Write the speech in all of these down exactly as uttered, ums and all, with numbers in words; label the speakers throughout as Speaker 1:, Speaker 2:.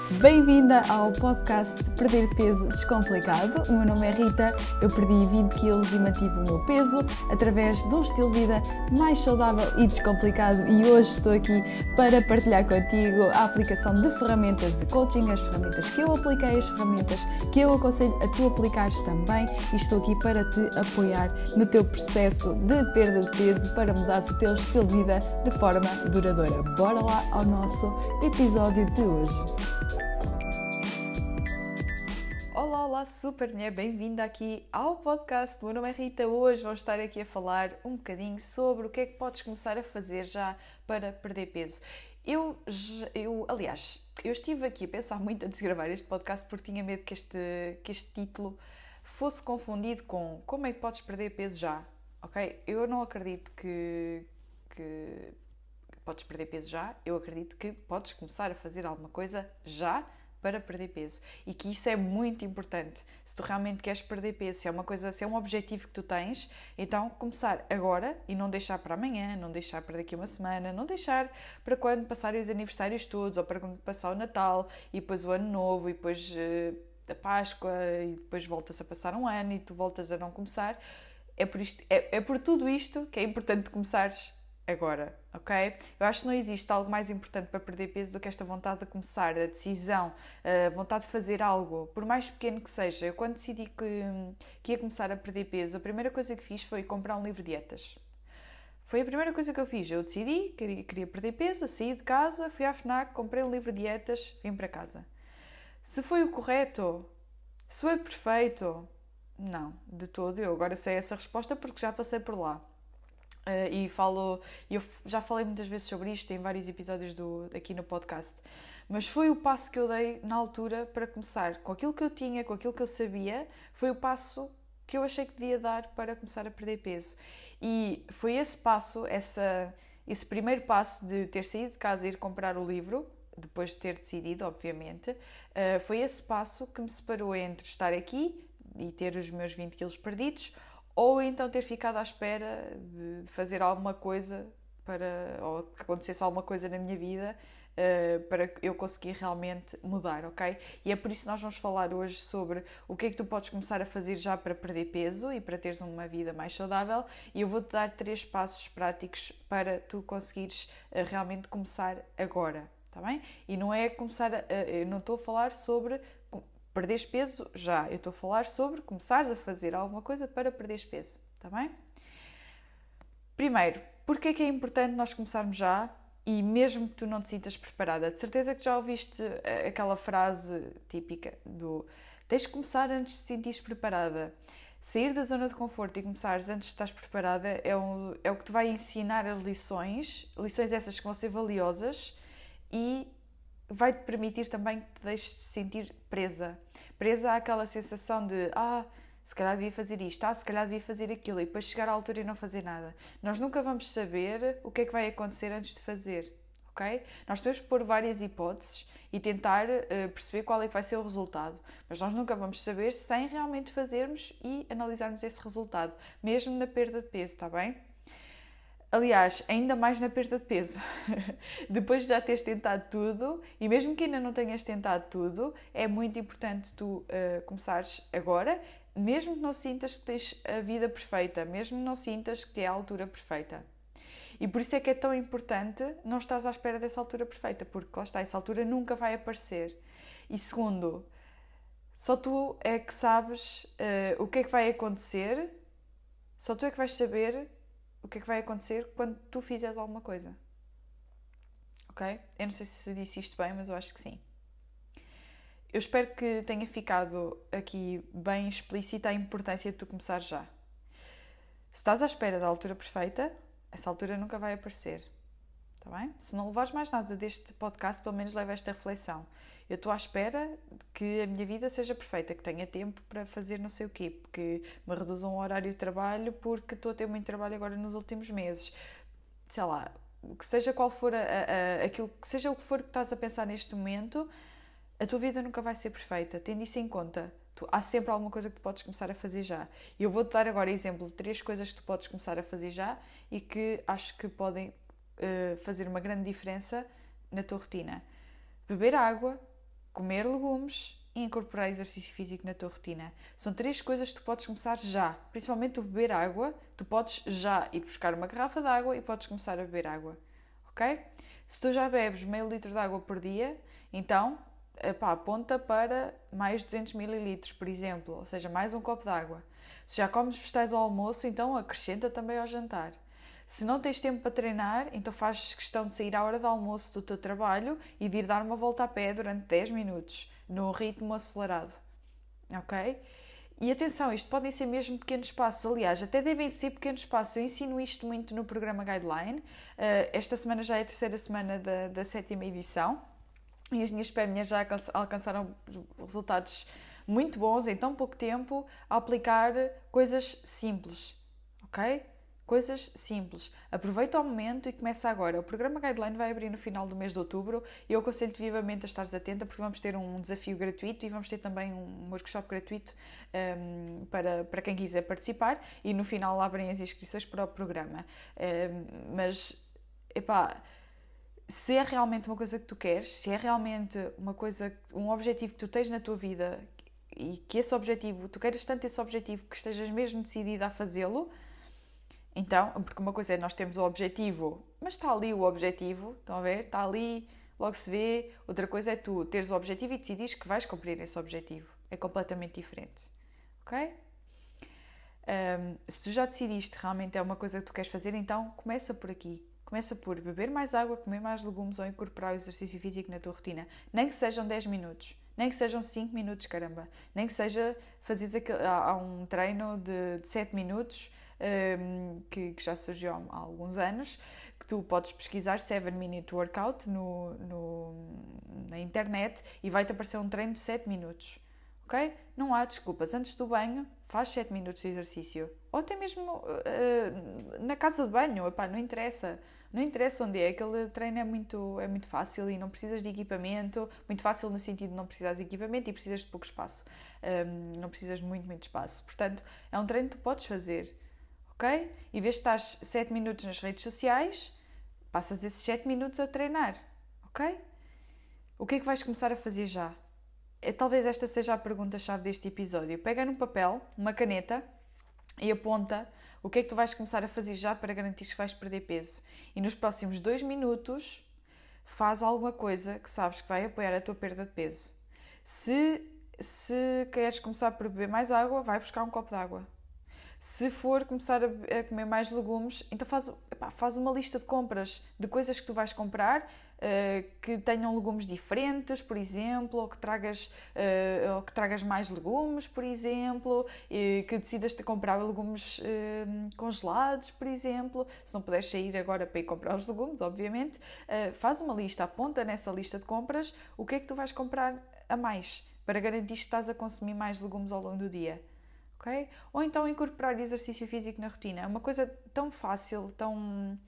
Speaker 1: Bem-vinda ao podcast Perder Peso Descomplicado. O meu nome é Rita, eu perdi vinte quilos e mantive o meu peso através de um estilo de vida mais saudável e descomplicado, e hoje estou aqui para partilhar contigo a aplicação de ferramentas de coaching, as ferramentas que eu apliquei, as ferramentas que eu aconselho a tu aplicares também, e estou aqui para te apoiar no teu processo de perda de peso, para mudar o teu estilo de vida de forma duradoura. Bora lá ao nosso episódio de hoje. Olá, olá, super mulher, bem-vinda aqui ao podcast. O meu nome é Rita. Hoje vou estar aqui a falar um bocadinho sobre o que é que podes começar a fazer já para perder peso. Eu, eu aliás, eu estive aqui a pensar muito antes de gravar este podcast porque tinha medo que este, que este título fosse confundido com como é que podes perder peso já, ok? Eu não acredito que, que podes perder peso já, eu acredito que podes começar a fazer alguma coisa já para perder peso, e que isso é muito importante. Se tu realmente queres perder peso, se é uma coisa, se é um objetivo que tu tens, então começar agora e não deixar para amanhã, não deixar para daqui a uma semana, não deixar para quando passarem os aniversários todos, ou para quando passar o Natal, e depois o Ano Novo, e depois uh, a Páscoa, e depois volta-se a passar um ano e tu voltas a não começar. É por, isto, é, é por tudo isto que é importante começares agora, ok? Eu acho que não existe algo mais importante para perder peso do que esta vontade de começar, a decisão, a vontade de fazer algo, por mais pequeno que seja. Eu, quando decidi que, que ia começar a perder peso, a primeira coisa que fiz foi comprar um livro de dietas. Foi a primeira coisa que eu fiz. Eu decidi, queria, queria perder peso, saí de casa, fui à FNAC, comprei um livro de dietas, vim para casa. Se foi o correto? Se foi perfeito? Não, de todo. Eu agora sei essa resposta porque já passei por lá. Uh, e falo, eu já falei muitas vezes sobre isto em vários episódios do, aqui no podcast, mas foi o passo que eu dei na altura para começar, com aquilo que eu tinha, com aquilo que eu sabia, foi o passo que eu achei que devia dar para começar a perder peso. E foi esse passo, essa, esse primeiro passo de ter saído de casa e ir comprar o livro, depois de ter decidido, obviamente, uh, foi esse passo que me separou entre estar aqui e ter os meus vinte quilos perdidos, ou então ter ficado à espera de fazer alguma coisa para, ou que acontecesse alguma coisa na minha vida uh, para eu conseguir realmente mudar, ok? E é por isso que nós vamos falar hoje sobre o que é que tu podes começar a fazer já para perder peso e para teres uma vida mais saudável, e eu vou-te dar três passos práticos para tu conseguires uh, realmente começar agora, tá bem? E não é começar, a, uh, eu não estou a falar sobre perderes peso já. Eu estou a falar sobre começares a fazer alguma coisa para perderes peso, está bem? Primeiro, porque é que é importante nós começarmos já, e mesmo que tu não te sintas preparada? De certeza que já ouviste aquela frase típica do tens de começar antes de te sentires preparada. Sair da zona de conforto e começares antes de estás preparada é o, é o que te vai ensinar as lições, lições essas que vão ser valiosas, e vai-te permitir também que te deixes de sentir presa. Presa àquela sensação de, ah, se calhar devia fazer isto, ah, se calhar devia fazer aquilo, e depois chegar à altura e não fazer nada. Nós nunca vamos saber o que é que vai acontecer antes de fazer, ok? Nós temos que pôr várias hipóteses e tentar uh, perceber qual é que vai ser o resultado, mas nós nunca vamos saber sem realmente fazermos e analisarmos esse resultado, mesmo na perda de peso, está bem? Aliás, ainda mais na perda de peso. Depois de já teres tentado tudo, e mesmo que ainda não tenhas tentado tudo, é muito importante tu uh, começares agora, mesmo que não sintas que tens a vida perfeita, mesmo que não sintas que é a altura perfeita. E por isso é que é tão importante não estás à espera dessa altura perfeita, porque lá está, essa altura nunca vai aparecer. E segundo, só tu é que sabes uh, o que é que vai acontecer, só tu é que vais saber o que é que vai acontecer quando tu fizeres alguma coisa. Ok? Eu não sei se disse isto bem, mas eu acho que sim. Eu espero que tenha ficado aqui bem explícita a importância de tu começar já. Se estás à espera da altura perfeita, essa altura nunca vai aparecer. Está bem? Se não levares mais nada deste podcast, pelo menos leva esta reflexão. Eu estou à espera de que a minha vida seja perfeita, que tenha tempo para fazer não sei o quê, porque me reduzam o horário de trabalho, porque estou a ter muito trabalho agora nos últimos meses. Sei lá, que seja qual for a, a, a, aquilo, que seja o que for que estás a pensar neste momento, a tua vida nunca vai ser perfeita. Tendo isso em conta, tu, há sempre alguma coisa que tu podes começar a fazer já. E eu vou-te dar agora exemplo de três coisas que tu podes começar a fazer já e que acho que podem uh, fazer uma grande diferença na tua rotina. Beber água, comer legumes e incorporar exercício físico na tua rotina. São três coisas que tu podes começar já. Principalmente o beber água. Tu podes já ir buscar uma garrafa de água e podes começar a beber água. Ok? Se tu já bebes meio litro de água por dia, então epá, aponta para mais duzentos mililitros, por exemplo. Ou seja, mais um copo de água. Se já comes vegetais ao almoço, então acrescenta também ao jantar. Se não tens tempo para treinar, então fazes questão de sair à hora do almoço do teu trabalho e de ir dar uma volta a pé durante dez minutos, num ritmo acelerado. Ok? E atenção, isto podem ser mesmo pequenos passos. Aliás, até devem ser pequenos passos. Eu ensino isto muito no programa Guideline. Esta semana já é a terceira semana da, da sétima edição. E as minhas pernas já alcançaram resultados muito bons em tão pouco tempo a aplicar coisas simples. Ok? Coisas simples. Aproveita o momento e começa agora. O programa Guideline vai abrir no final do mês de outubro e eu aconselho-te vivamente a estares atenta porque vamos ter um desafio gratuito e vamos ter também um workshop gratuito um, para, para quem quiser participar e no final abrem as inscrições para o programa. Um, mas, epá, se é realmente uma coisa que tu queres, se é realmente uma coisa, um objetivo que tu tens na tua vida e que esse objetivo, tu queres tanto esse objetivo que estejas mesmo decidida a fazê-lo, então, porque uma coisa é nós temos o objetivo, mas está ali o objetivo, estão a ver? Está ali, logo se vê. Outra coisa é tu teres o objetivo e decidires que vais cumprir esse objetivo. É completamente diferente. Ok? Um, se tu já decidiste realmente é uma coisa que tu queres fazer, então começa por aqui. Começa por beber mais água, comer mais legumes ou incorporar o exercício físico na tua rotina. Nem que sejam dez minutos. Nem que sejam cinco minutos, caramba. Nem que seja fazeres aquele, há um treino de, de sete minutos... Um, que, que já surgiu há alguns anos, que tu podes pesquisar sete minute workout no, no, na internet e vai-te aparecer um treino de sete minutos, ok? Não há desculpas, antes do banho faz sete minutos de exercício, ou até mesmo uh, na casa de banho, epá, não interessa, não interessa onde é, aquele treino é muito, é muito fácil e não precisas de equipamento, muito fácil no sentido de não precisas de equipamento e precisas de pouco espaço, um, não precisas de muito, muito espaço, portanto é um treino que tu podes fazer. Ok? Em vez de estar sete minutos nas redes sociais, passas esses sete minutos a treinar. Ok? O que é que vais começar a fazer já? É, talvez esta seja a pergunta-chave deste episódio. Pega num papel, uma caneta e aponta o que é que tu vais começar a fazer já para garantir que vais perder peso. E nos próximos dois minutos faz alguma coisa que sabes que vai apoiar a tua perda de peso. Se, se queres começar por beber mais água, vai buscar um copo de água. Se for começar a comer mais legumes, então faz, epá, faz uma lista de compras de coisas que tu vais comprar uh, que tenham legumes diferentes, por exemplo, ou que tragas, uh, ou que tragas mais legumes, por exemplo, e que decidas de comprar legumes uh, congelados, por exemplo. Se não puderes sair agora para ir comprar os legumes, obviamente, uh, faz uma lista, aponta nessa lista de compras o que é que tu vais comprar a mais, para garantir que estás a consumir mais legumes ao longo do dia. Okay? Ou então incorporar exercício físico na rotina. É uma coisa tão fácil, tão...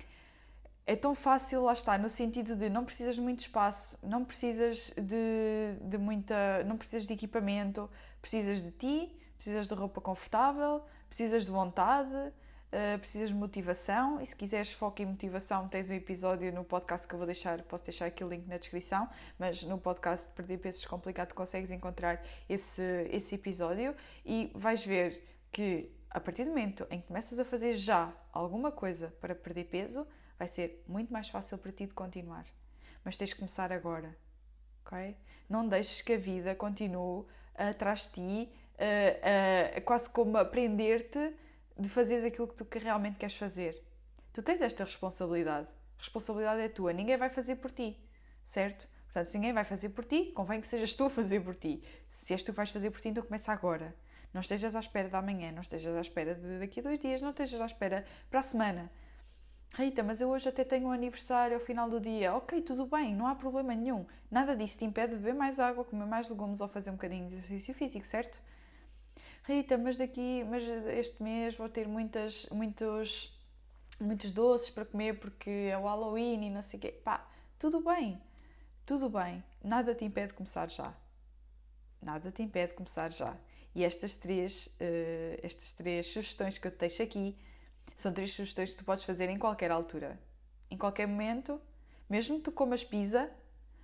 Speaker 1: É tão fácil, lá está, no sentido de não precisas de muito espaço, não precisas de, de muita... não precisas de equipamento, precisas de ti, precisas de roupa confortável, precisas de vontade, uh, precisas de motivação e se quiseres foco em motivação tens um episódio no podcast que eu vou deixar, posso deixar aqui o link na descrição, mas no podcast de Perder Peso Descomplicado consegues encontrar esse, esse episódio e vais ver que a partir do momento em que começas a fazer já alguma coisa para perder peso, vai ser muito mais fácil para ti de continuar. Mas tens de começar agora, ok? Não deixes que a vida continue atrás de ti, uh, uh, quase como a prender-te de fazeres aquilo que tu realmente queres fazer. Tu tens esta responsabilidade. A responsabilidade é tua. Ninguém vai fazer por ti, certo? Portanto, se ninguém vai fazer por ti, convém que sejas tu a fazer por ti. Se és tu que vais fazer por ti, então começa agora. Não estejas à espera de amanhã, não estejas à espera de daqui a dois dias, não estejas à espera para a semana. Rita, mas eu hoje até tenho um aniversário ao final do dia. Ok, tudo bem, não há problema nenhum. Nada disso te impede de beber mais água, comer mais legumes ou fazer um bocadinho de exercício físico, certo? Rita, mas daqui, mas este mês vou ter muitas, muitos, muitos doces para comer porque é o Halloween e não sei o quê. Pá, tudo bem, tudo bem. Nada te impede de começar já. Nada te impede de começar já. E estas três, uh, estas três sugestões que eu te deixo aqui são três sugestões que tu podes fazer em qualquer altura. Em qualquer momento, mesmo que tu comas pizza,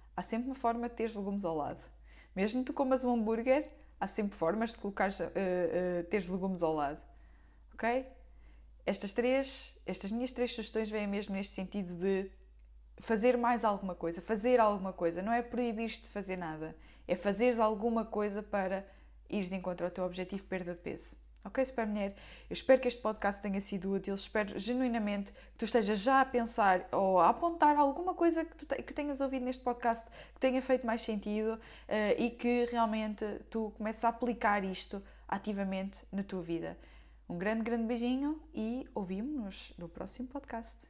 Speaker 1: há sempre uma forma de teres legumes ao lado. Mesmo que tu comas um hambúrguer, há sempre formas de colocares, uh, uh, teres legumes ao lado. Ok? Estas três, estas minhas três sugestões vêm mesmo neste sentido de fazer mais alguma coisa, fazer alguma coisa. Não é proibir-te de fazer nada, é fazeres alguma coisa para ires de encontro ao teu objetivo de perda de peso. Ok, super mulher? Eu espero que este podcast tenha sido útil, espero genuinamente que tu estejas já a pensar ou a apontar alguma coisa que, tu te, que tenhas ouvido neste podcast que tenha feito mais sentido uh, e que realmente tu comeces a aplicar isto ativamente na tua vida. Um grande, grande beijinho e ouvimos-nos no próximo podcast.